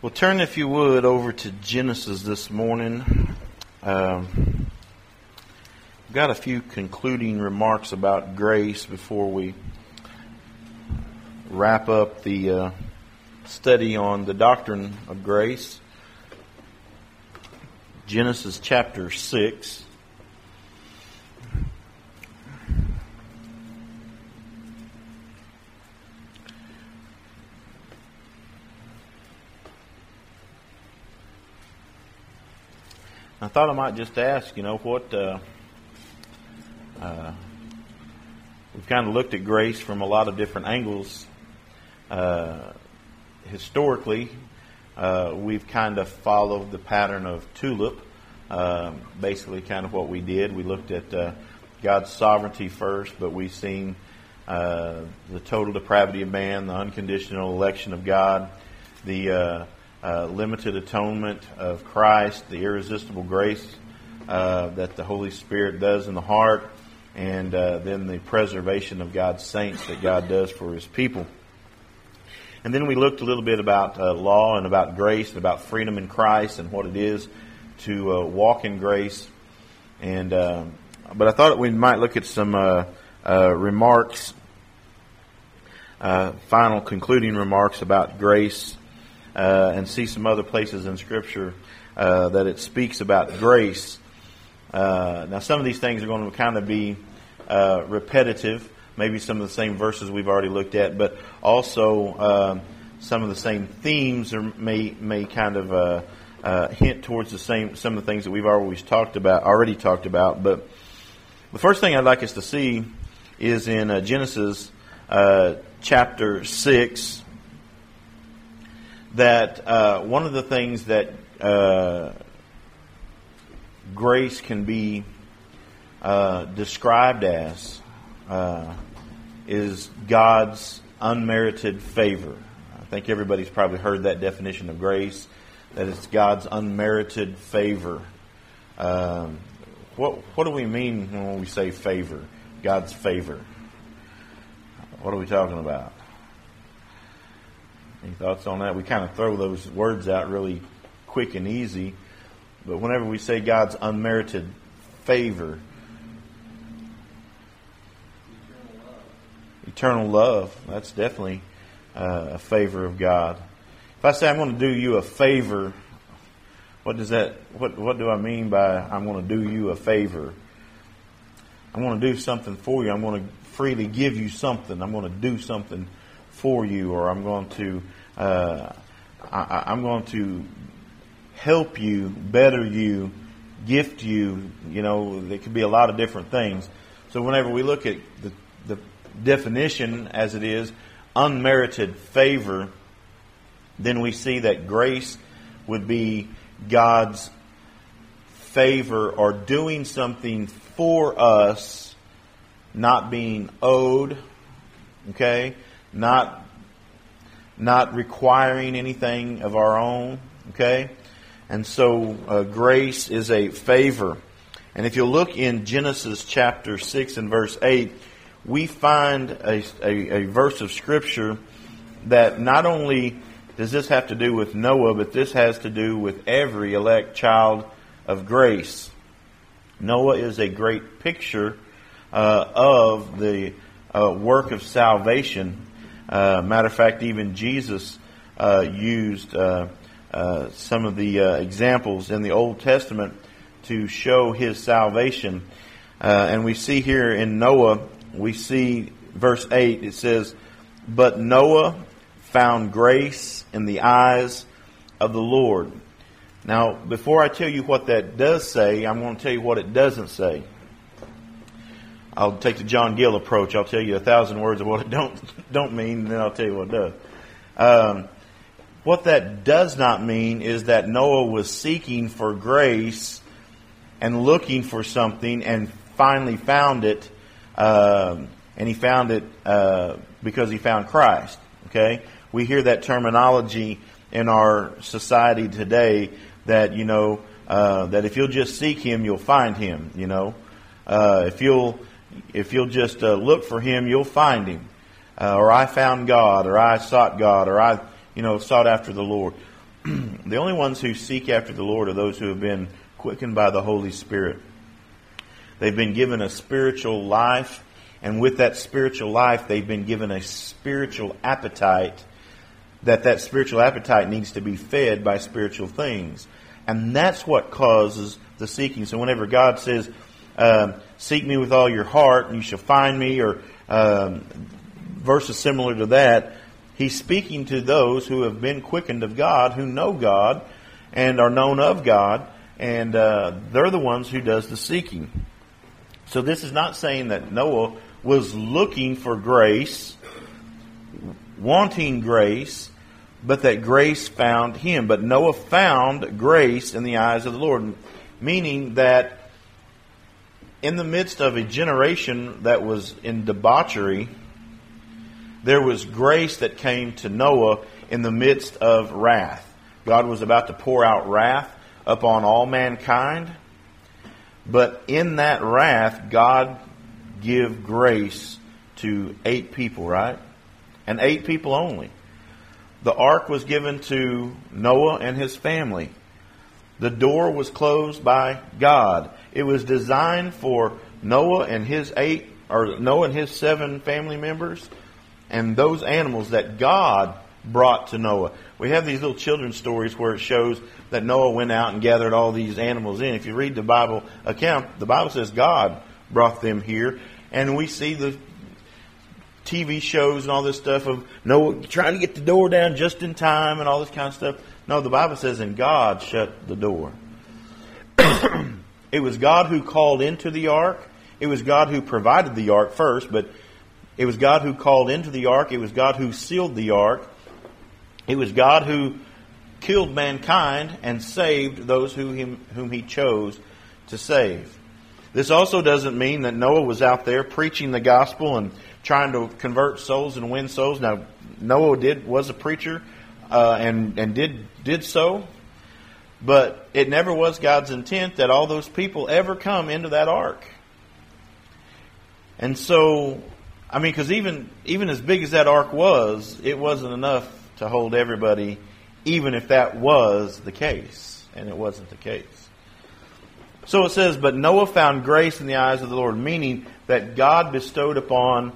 Well, turn, if you would, over to Genesis this morning. We've got a few concluding remarks about grace before we wrap up the study on the doctrine of grace. Genesis chapter 6. I thought I might just ask, what we've kind of looked at grace from a lot of different angles. Historically, we've kind of followed the pattern of TULIP. Basically, kind of what we did. We looked at God's sovereignty first, but we've seen the total depravity of man, the unconditional election of God, the limited atonement of Christ, the irresistible grace that the Holy Spirit does in the heart, and then the preservation of God's saints that God does for His people. And then we looked a little bit about law and about grace and about freedom in Christ and what it is to walk in grace. And but I thought we might look at some remarks, final concluding remarks about grace. And see some other places in Scripture that it speaks about grace. Now, some of these things are going to kind of be repetitive, maybe some of the same verses we've already looked at, but also some of the same themes may kind of hint towards some of the things that we've already talked about. But the first thing I'd like us to see is in Genesis chapter 6. That one of the things that grace can be described as is God's unmerited favor. I think everybody's probably heard that definition of grace, that it's God's unmerited favor. What do we mean when we say favor? God's favor. What are we talking about? Any thoughts on that? We kind of throw those words out really quick and easy, but whenever we say God's unmerited favor, eternal love, that's definitely a favor of God. If I say I'm going to do you a favor, what do I mean by I'm going to do you a favor? I'm going to do something for you. I'm going to freely give you something. I'm going to do something for you, or I'm going to help you, better you, gift you. There could be a lot of different things. So whenever we look at the definition as it is, unmerited favor, then we see that grace would be God's favor or doing something for us, not being owed, okay? Not requiring anything of our own, okay? And so grace is a favor. And if you look in Genesis chapter 6 and verse 8, we find a verse of Scripture that not only does this have to do with Noah, but this has to do with every elect child of grace. Noah is a great picture of the work of salvation. Matter of fact, even Jesus used some of the examples in the Old Testament to show His salvation. And we see here in Noah, we see verse 8, it says, "But Noah found grace in the eyes of the Lord." Now, before I tell you what that does say, I'm going to tell you what it doesn't say. I'll take the John Gill approach. I'll tell you 1,000 words of what it don't mean, and then I'll tell you what it does. What that does not mean is that Noah was seeking for grace and looking for something and finally found it, and he found it because he found Christ. Okay, we hear that terminology in our society today that that if you'll just seek Him, you'll find Him. If you'll just look for Him, you'll find Him. Or I found God, or I sought God, or I sought after the Lord. The only ones who seek after the Lord are those who have been quickened by the Holy Spirit. They've been given a spiritual life, and with that spiritual life, they've been given a spiritual appetite, that spiritual appetite needs to be fed by spiritual things. And that's what causes the seeking. So whenever God says, seek me with all your heart and you shall find me, or verses similar to that, He's speaking to those who have been quickened of God, who know God and are known of God, and they're the ones who does the seeking. So this is not saying that Noah was looking for grace, wanting grace, but that grace found him. But Noah found grace in the eyes of the Lord, meaning that in the midst of a generation that was in debauchery, there was grace that came to Noah in the midst of wrath. God was about to pour out wrath upon all mankind. But in that wrath, God give grace to 8 people, right? And 8 people only. The ark was given to Noah and his family. The door was closed by God. It was designed for Noah and his 7 family members, and those animals that God brought to Noah. We have these little children's stories where it shows that Noah went out and gathered all these animals in. If you read the Bible account, the Bible says God brought them here. And we see the TV shows and all this stuff of Noah trying to get the door down just in time and all this kind of stuff. No, the Bible says, and God shut the door. It was God who called into the ark. It was God who provided the ark first, but it was God who called into the ark. It was God who sealed the ark. It was God who killed mankind and saved those whom He chose to save. This also doesn't mean that Noah was out there preaching the gospel and trying to convert souls and win souls. Now, Noah was a preacher and did so, but it never was God's intent that all those people ever come into that ark. And so, I mean, because even as big as that ark was, it wasn't enough to hold everybody, even if that was the case. And it wasn't the case. So it says, but Noah found grace in the eyes of the Lord, meaning that God bestowed upon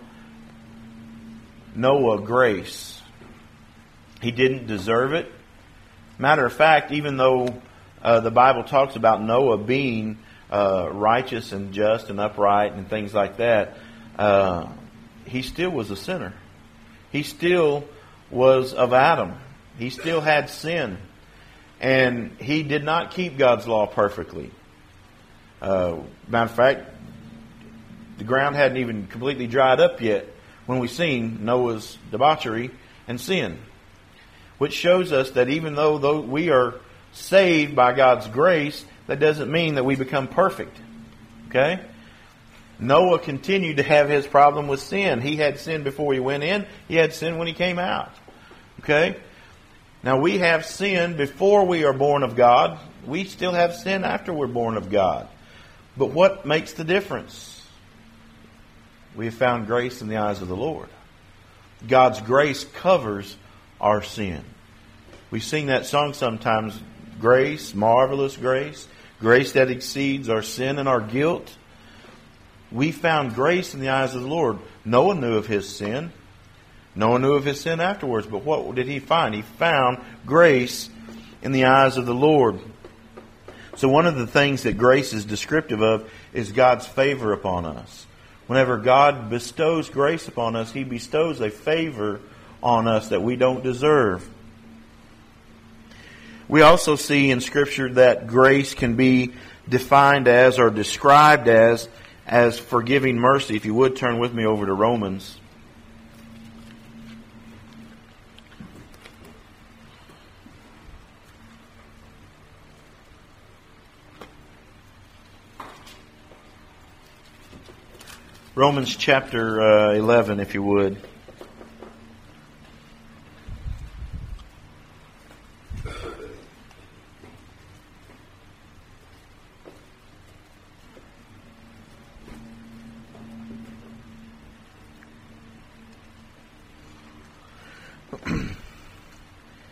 Noah grace. He didn't deserve it. Matter of fact, even though the Bible talks about Noah being righteous and just and upright and things like that, he still was a sinner. He still was of Adam. He still had sin. And he did not keep God's law perfectly. Matter of fact, the ground hadn't even completely dried up yet when we seen Noah's debauchery and sin. Which shows us that even though we are saved by God's grace, that doesn't mean that we become perfect. Okay? Noah continued to have his problem with sin. He had sin before he went in. He had sin when he came out. Okay? Now we have sin before we are born of God. We still have sin after we're born of God. But what makes the difference? We have found grace in the eyes of the Lord. God's grace covers our sin. We sing that song sometimes, grace, marvelous grace, grace that exceeds our sin and our guilt. We found grace in the eyes of the Lord. Noah knew of his sin. Noah knew of his sin afterwards, but what did he find? He found grace in the eyes of the Lord. So one of the things that grace is descriptive of is God's favor upon us. Whenever God bestows grace upon us, He bestows a favor on us that we don't deserve. We also see in Scripture that grace can be defined as or described as forgiving mercy. If you would turn with me over to Romans. Romans chapter 11, if you would.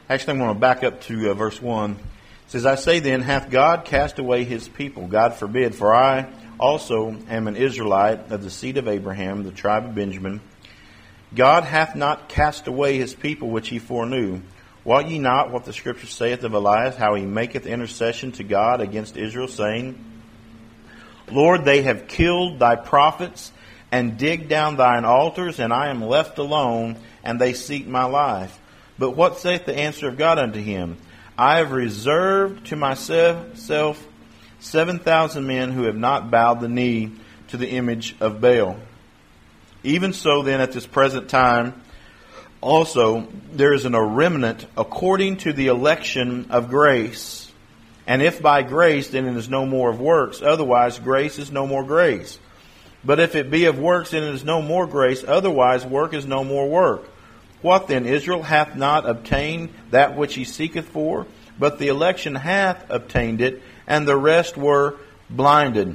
Actually, I'm going to back up to verse 1. It says, I say then, hath God cast away his people? God forbid, for I also am an Israelite of the seed of Abraham, the tribe of Benjamin. God hath not cast away his people which he foreknew. Wot ye not what the Scripture saith of Elias, how he maketh intercession to God against Israel, saying, Lord, they have killed thy prophets, and digged down thine altars, and I am left alone, and they seek my life. But what saith the answer of God unto him? I have reserved to myself 7,000 men who have not bowed the knee to the image of Baal. Even so then at this present time also there is a remnant according to the election of grace. And if by grace, then it is no more of works. Otherwise grace is no more grace. But if it be of works, then it is no more grace. Otherwise work is no more work. What then? Israel hath not obtained that which he seeketh for, but the election hath obtained it, and the rest were blinded.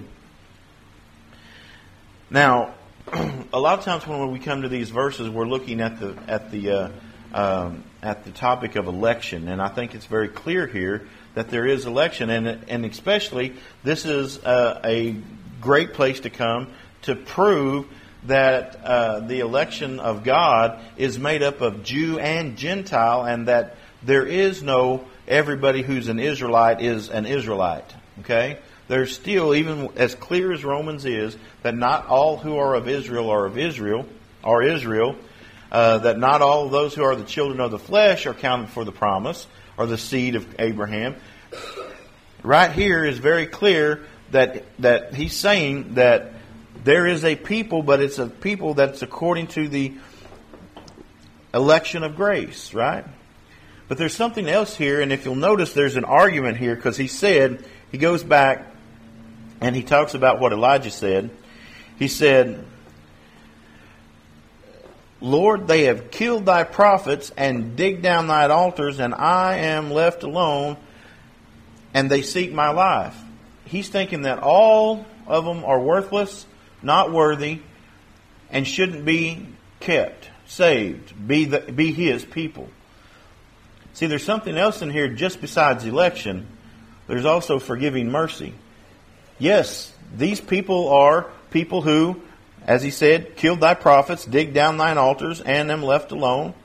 Now, a lot of times when we come to these verses, we're looking at the topic of election, and I think it's very clear here that there is election, and especially this is a great place to come to prove that the election of God is made up of Jew and Gentile, and that there is no everybody who's an Israelite is an Israelite. Okay? There's still, even as clear as Romans is, that not all who are of Israel are of Israel, that not all of those who are the children of the flesh are counted for the promise, or the seed of Abraham. Right here is very clear that he's saying that there is a people, but it's a people that's according to the election of grace, right? But there's something else here, and if you'll notice, there's an argument here, because he goes back and he talks about what Elijah said. He said, Lord, they have killed thy prophets and digged down thine altars, and I am left alone, and they seek my life. He's thinking that all of them are worthless, not worthy, and shouldn't be kept, saved, be his people. See, there's something else in here just besides election. There's also forgiving mercy. Yes, these people are people who, as he said, killed thy prophets, digged down thine altars, and am left alone.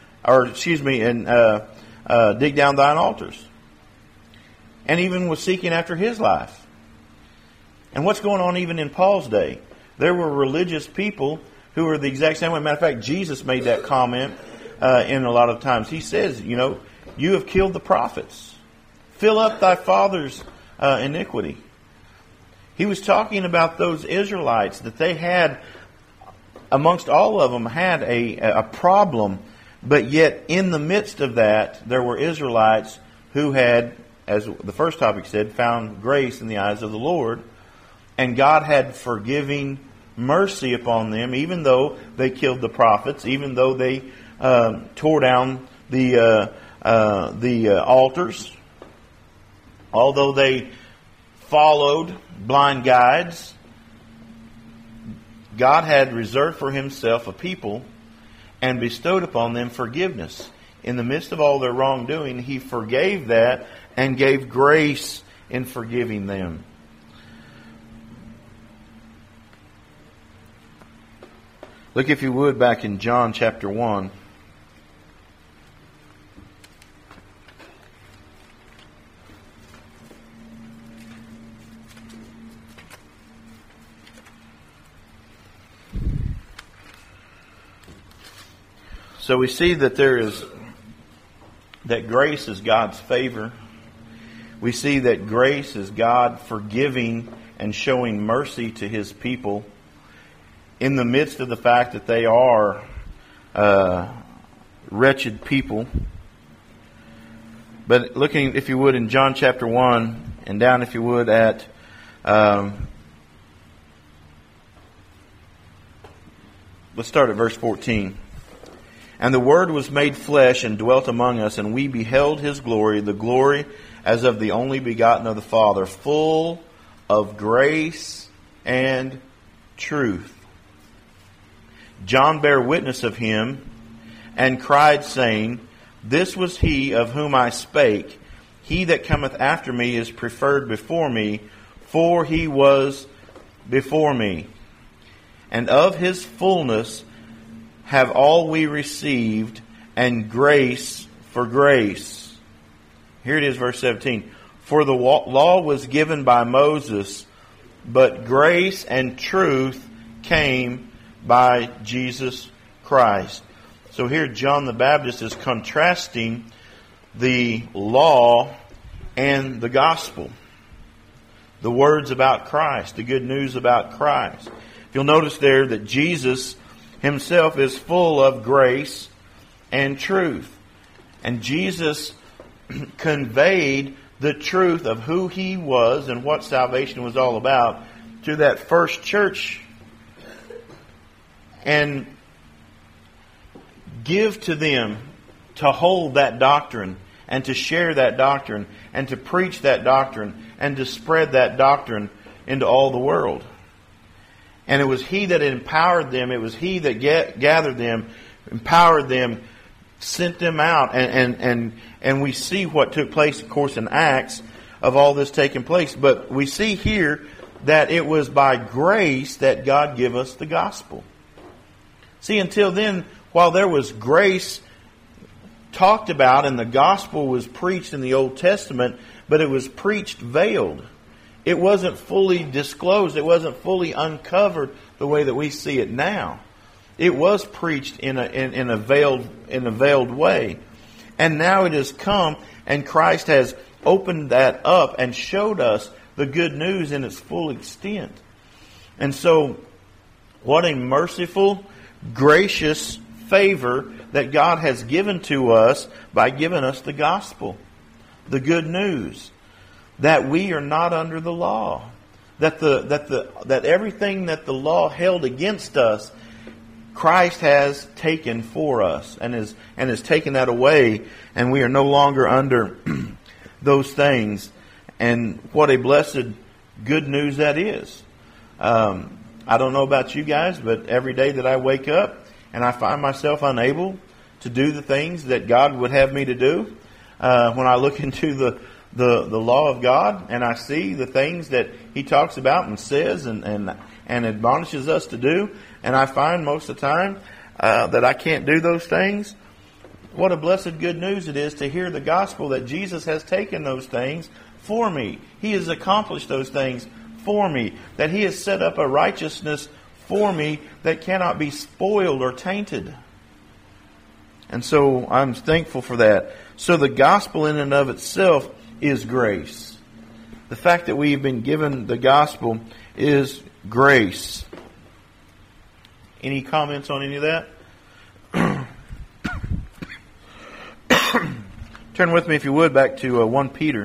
Dig down thine altars. And even was seeking after his life. And what's going on even in Paul's day? There were religious people who were the exact same way. Matter of fact, Jesus made that comment in a lot of times. He says, you have killed the prophets. Fill up thy father's iniquity. He was talking about those Israelites that they had, amongst all of them, had a problem. But yet, in the midst of that, there were Israelites who had, as the first topic said, found grace in the eyes of the Lord. And God had forgiving mercy upon them, even though they killed the prophets, even though they tore down the altars, although they followed blind guides. God had reserved for himself a people and bestowed upon them forgiveness. In the midst of all their wrongdoing, he forgave that and gave grace in forgiving them. Look, if you would, back in John chapter 1. So we see that that grace is God's favor. We see that grace is God forgiving and showing mercy to his people in the midst of the fact that they are wretched people. But looking, if you would, in John chapter 1, and down, if you would, at let's start at verse 14. And the Word was made flesh and dwelt among us, and we beheld his glory, the glory as of the only begotten of the Father, full of grace and truth. John bare witness of him, and cried, saying, This was he of whom I spake. He that cometh after me is preferred before me, for he was before me. And of his fullness have all we received, and grace for grace. Here it is, verse 17. For the law was given by Moses, but grace and truth came by Jesus Christ. So here John the Baptist is contrasting the law and the gospel. The words about Christ, the good news about Christ. You'll notice there that Jesus himself is full of grace and truth. And Jesus conveyed the truth of who he was and what salvation was all about to that first church, and give to them to hold that doctrine and to share that doctrine and to preach that doctrine and to spread that doctrine into all the world. And it was he that empowered them. It was he that gathered them, empowered them, sent them out. And we see what took place, of course, in Acts of all this taking place. But we see here that it was by grace that God gave us the gospel. See, until then, while there was grace talked about and the gospel was preached in the Old Testament, but it was preached veiled. It wasn't fully disclosed. It wasn't fully uncovered the way that we see it now. It was preached in a veiled way. And now it has come, and Christ has opened that up and showed us the good news in its full extent. And so, what a merciful, gracious favor that God has given to us by giving us the gospel, the good news, that we are not under the law, that everything that the law held against us, Christ has taken for us and has taken that away, and we are no longer under those things. And what a blessed good news that is. I don't know about you guys, but every day that I wake up and I find myself unable to do the things that God would have me to do, when I look into the law of God and I see the things that He talks about and says and admonishes us to do, and I find most of the time that I can't do those things, what a blessed good news it is to hear the gospel that Jesus has taken those things for me. He has accomplished those things for me. That He has set up a righteousness for me that cannot be spoiled or tainted. And so I'm thankful for that. So the gospel in and of itself is grace. The fact that we've been given the gospel is grace. Any comments on any of that? Turn with me, if you would, back to 1 Peter.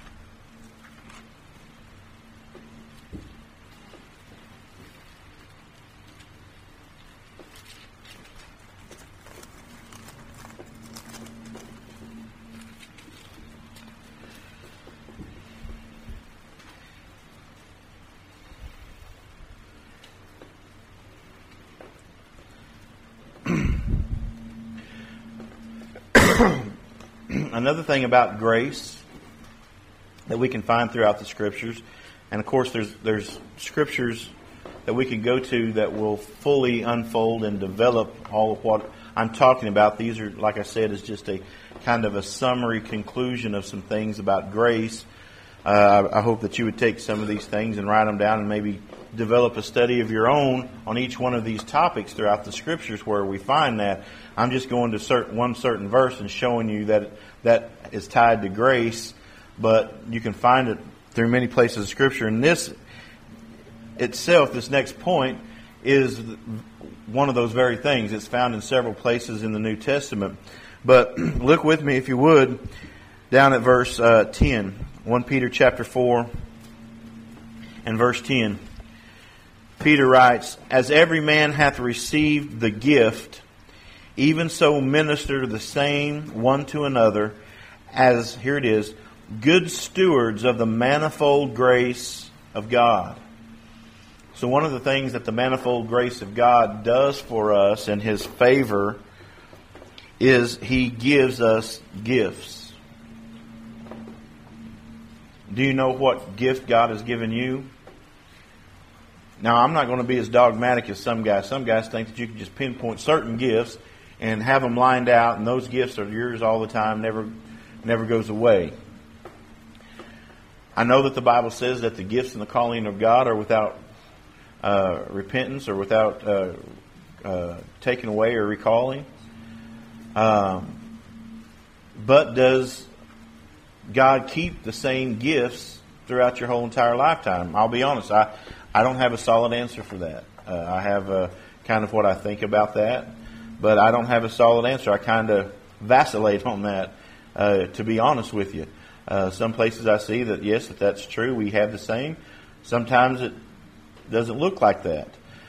Another thing about grace that we can find throughout the Scriptures, and of course there's Scriptures that we can go to that will fully unfold and develop all of what I'm talking about. These are, like I said, is just a kind of a summary conclusion of some things about grace. I hope that you would take some of these things and write them down and maybe develop a study of your own on each one of these topics throughout the Scriptures where we find that. I'm just going to one certain verse and showing you that that is tied to grace, but you can find it through many places of Scripture. And this itself, this next point, is one of those very things. It's found in several places in the New Testament. But look with me, if you would, down at verse 10. 1 Peter chapter 4 and verse 10. Peter writes, "As every man hath received the gift, even so minister the same one to another, as," here it is, "good stewards of the manifold grace of God." So one of the things that the manifold grace of God does for us in His favor is He gives us gifts. Do you know what gift God has given you? Now, I'm not going to be as dogmatic as some guys. Some guys think that you can just pinpoint certain gifts and have them lined out, and those gifts are yours all the time, never goes away. I know that the Bible says that the gifts and the calling of God are without repentance or without taking away or recalling. But does God keep the same gifts throughout your whole entire lifetime? I'll be honest, I don't have a solid answer for that. I have kind of what I think about that, but I don't have a solid answer. I kind of vacillate on that, to be honest with you. Some places I see that, yes, that's true. We have the same. Sometimes it doesn't look like that.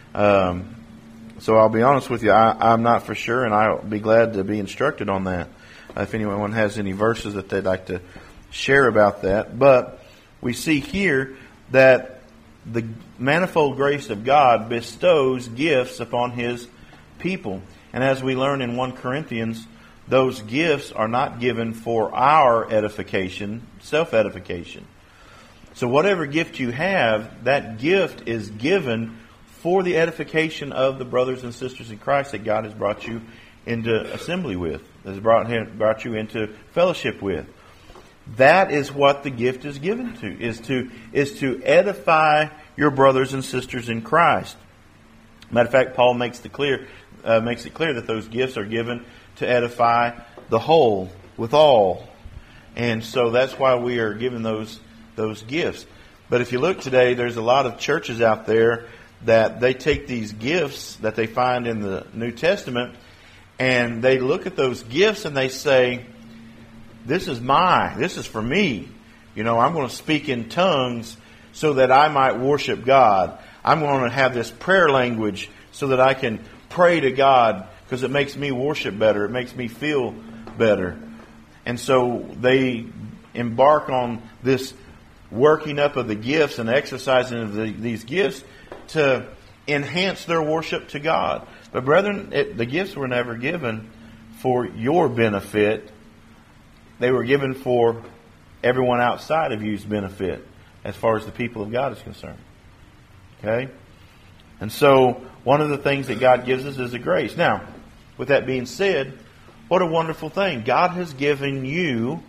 So I'll be honest with you. I'm not for sure, and I'll be glad to be instructed on that if anyone has any verses that they'd like to share about that. But we see here that the manifold grace of God bestows gifts upon His people. And as we learn in 1 Corinthians, those gifts are not given for our edification, self-edification. So whatever gift you have, that gift is given for the edification of the brothers and sisters in Christ that God has brought you into assembly with, has brought you into fellowship with. That is what the gift is given to, is to edify your brothers and sisters in Christ. Matter of fact, Paul makes it clear that those gifts are given to edify the whole with all. And so that's why we are given those gifts. But if you look today, there's a lot of churches out there that they take these gifts that they find in the New Testament and they look at those gifts and they say, this is for me. I'm going to speak in tongues so that I might worship God. I'm going to have this prayer language so that I can pray to God because it makes me worship better. It makes me feel better. And so they embark on this working up of the gifts and exercising of these gifts to enhance their worship to God. But brethren, the gifts were never given for your benefit. They were given for everyone outside of you's benefit as far as the people of God is concerned. Okay? And so one of the things that God gives us is a grace. Now, with that being said, what a wonderful thing. God has given you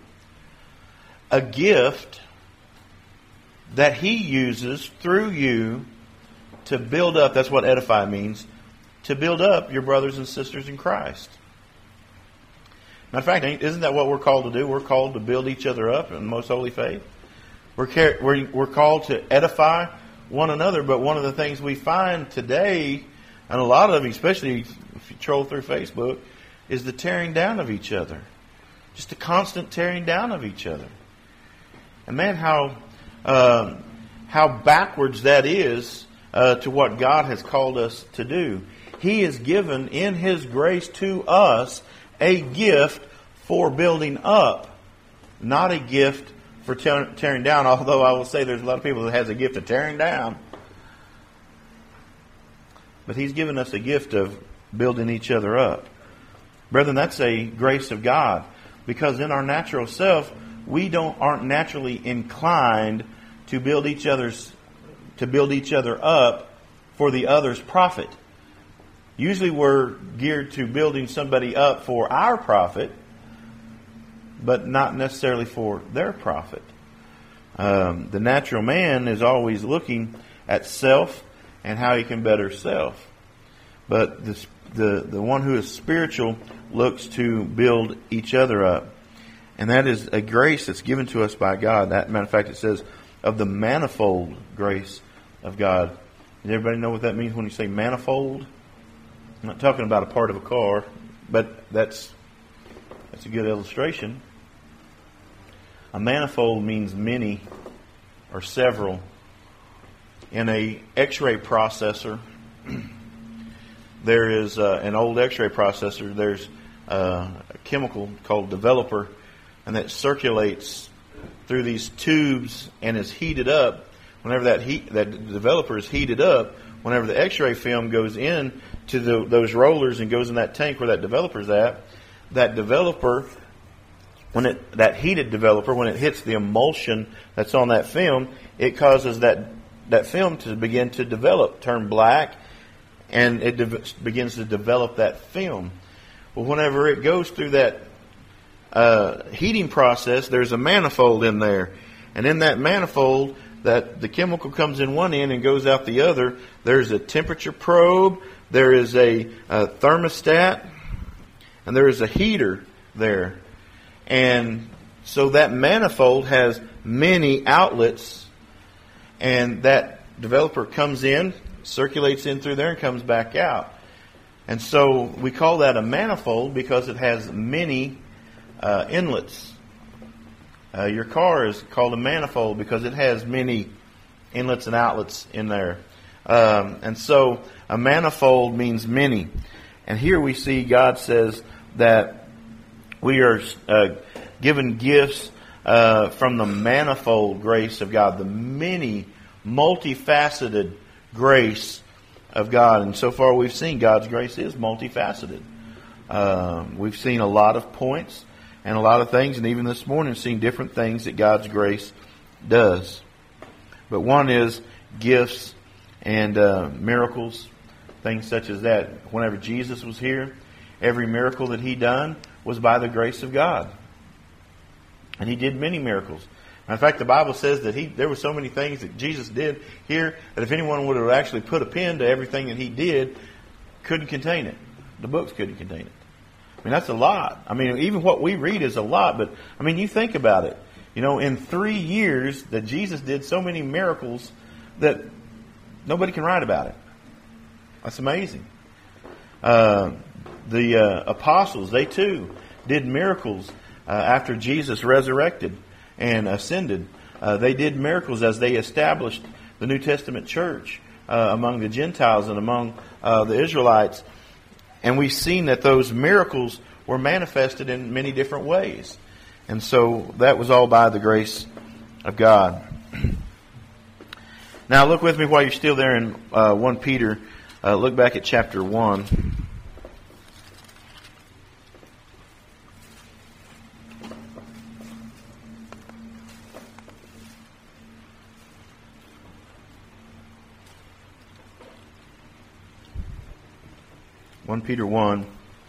a gift that He uses through you to build up, that's what edify means, to build up your brothers and sisters in Christ. Matter of fact, isn't that what we're called to do? We're called to build each other up in the most holy faith. We're called to edify one another, but one of the things we find today, and a lot of, especially if you troll through Facebook, is the tearing down of each other. Just a constant tearing down of each other. And man, how backwards that is to what God has called us to do. He has given in His grace to us a gift for building up, not a gift for tearing down, although I will say there's a lot of people that has a gift of tearing down. But He's given us a gift of building each other up. Brethren, that's a grace of God, because in our natural self, we aren't naturally inclined to build each other up for the other's profit. Usually we're geared to building somebody up for our profit, but not necessarily for their profit. The natural man is always looking at self and how he can better self. But the one who is spiritual looks to build each other up. And that is a grace that's given to us by God. That, matter of fact, it says of the manifold grace of God. Does everybody know what that means when you say manifold? I'm not talking about a part of a car, but that's a good illustration. A manifold means many or several. In a X-ray processor, there is an old X-ray processor. There's a chemical called developer, and that circulates through these tubes and is heated up. Whenever that developer is heated up, whenever the X-ray film goes in to those rollers and goes in that tank where that developer's at, that developer, that heated developer, when it hits the emulsion that's on that film, it causes that film to begin to develop, turn black, and it begins to develop that film. Well, whenever it goes through that heating process, there's a manifold in there. And in that manifold, that the chemical comes in one end and goes out the other, there's a temperature probe, there is a thermostat, and there is a heater there. And so that manifold has many outlets, and that developer comes in, circulates in through there, and comes back out. And so we call that a manifold because it has many inlets. Your car is called a manifold because it has many inlets and outlets in there. And so a manifold means many. And here we see God says that we are given gifts from the manifold grace of God, the many, multifaceted grace of God. And so far we've seen God's grace is multifaceted. We've seen a lot of points and a lot of things, and even this morning seen different things that God's grace does. But one is gifts and miracles, things such as that. Whenever Jesus was here, every miracle that He done was by the grace of God. And He did many miracles. In fact, the Bible says that there were so many things that Jesus did here that if anyone would have actually put a pen to everything that He did, couldn't contain it. The books couldn't contain it. I mean, that's a lot. I mean, even what we read is a lot, but I mean, you think about it. You know, in 3 years that Jesus did so many miracles that nobody can write about it. That's amazing. The apostles, they too did miracles after Jesus resurrected and ascended. They did miracles as they established the New Testament church among the Gentiles and among the Israelites. And we've seen that those miracles were manifested in many different ways. And so that was all by the grace of God. Now look with me while you're still there in 1 Peter. Look back at chapter 1. Peter 1.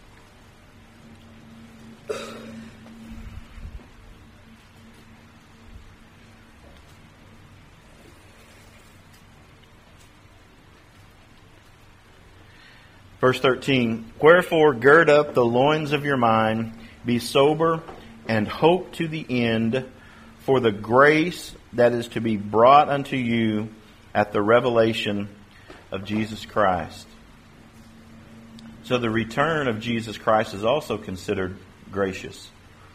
Verse 13, wherefore gird up the loins of your mind, be sober, and hope to the end for the grace that is to be brought unto you at the revelation of Jesus Christ. So the return of Jesus Christ is also considered gracious.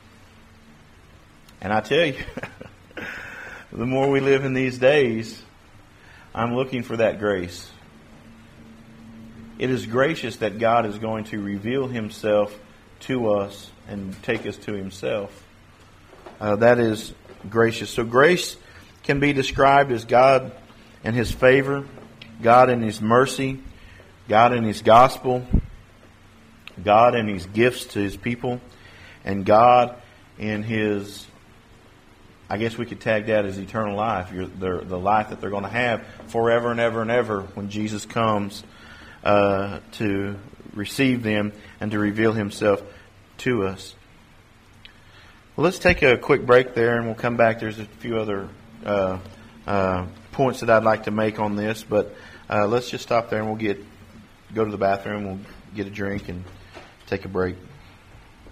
And I tell you, the more we live in these days, I'm looking for that grace. It is gracious that God is going to reveal Himself to us and take us to Himself. That is gracious. So grace can be described as God and His favor, God and His mercy, God and His gospel, God and His gifts to His people, and God in His, I guess we could tag that as eternal life, the life that they're going to have forever and ever and ever when Jesus comes to receive them and to reveal Himself to us. Well, let's take a quick break there and we'll come back. There's a few other points that I'd like to make on this, but let's just stop there and we'll go to the bathroom, we'll get a drink and take a break.